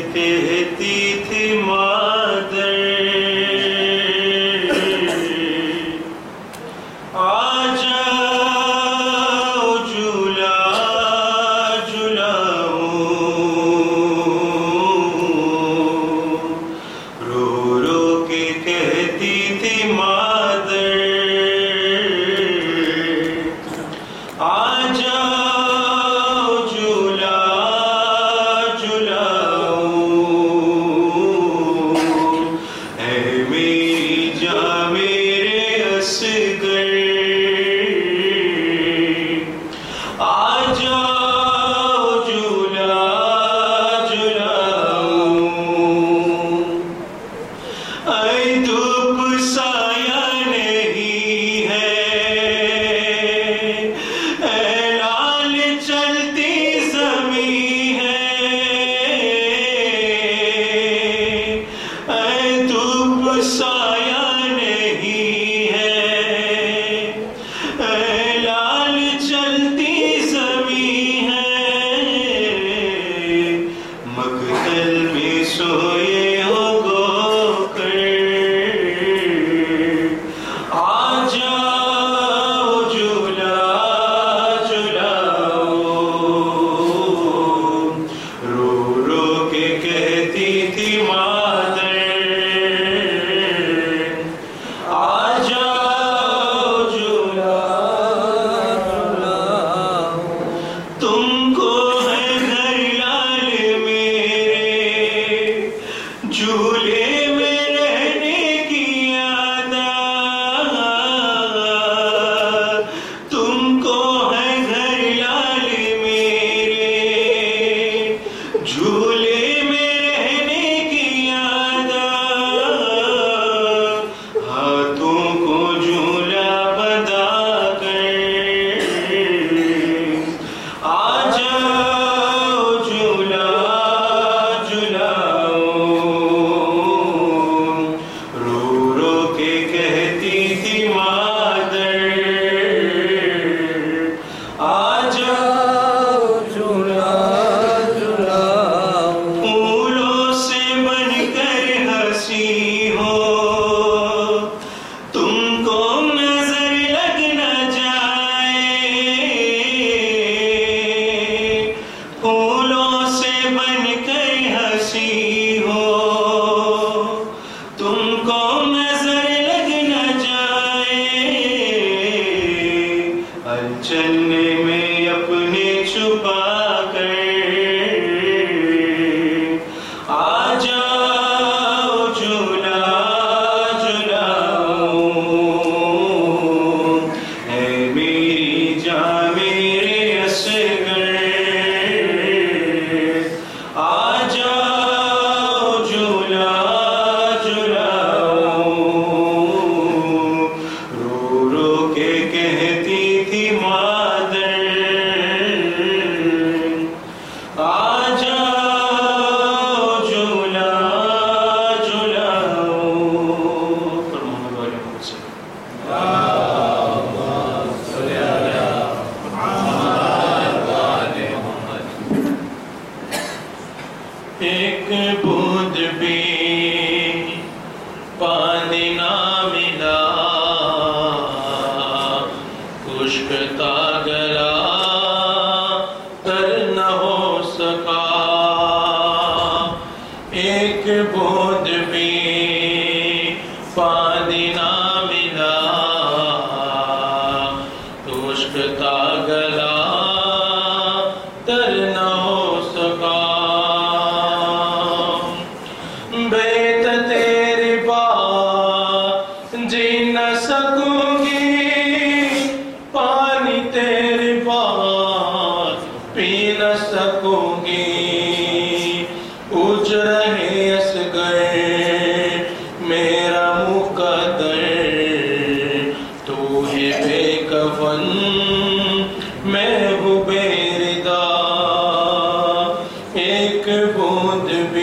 कहती थी मादर, आ जाओ झूला झूलाओ, रो रो के कहती थी मादर, आ जाओ झूला झूलाओ, है मेरी जान मेरे असगर, आ जाओ झूला झूलाओ, ऐ धूप साया नहीं है, ऐ लाल चलती ज़मीं है, ऐ धूप साया नहीं है, ऐ लाल चलती ज़मीं है, मक़तल में सोए हो गोकर, आ जाओ झूला झूलाओ, रो रो के कहती थी मादर, आ जाओ झूला झूलाओ, तुमको है घर लाल मेरे, झूले में रहने की आदत, तुमको है घर लाल मेरे, झूले में रहने की आदत, हाथों को झूला बंधा कर, आ जाओ झूला झूलाओ, रो रो के कहती थी मादर, आ जाओ झूला झूलाओ, फूलों से बनकर हंसी हो, तुमको नजर लग न जाए, फूलों से बनकर हंसी हो, तुमको नजर लग न जाए, अनचने में अपने छुपा कर, आ जाओ झूला झूलाओ, है मेरी जान मेरे असगर, आ जाओ झूला झूलाओ, रो रो के कहती थी मादर, आ जाओ झूला झूलाओ। पर मोहम्मद वाले मोहम्मद से एक बूंद भी पानी ना मिला, खुश्कता गला तर न हो सका, एक बूंद भी पानी ना मिला, खुश्कता गला तर न हो सका, बेत तेरी बात जी न सकूंगी, पानी तेरी बात पी न सकूंगी, पूछ रहे असगर मेरा मुकद्दर, तू है बेकफन मैं हूँ बेरिदा, एक बूंद भी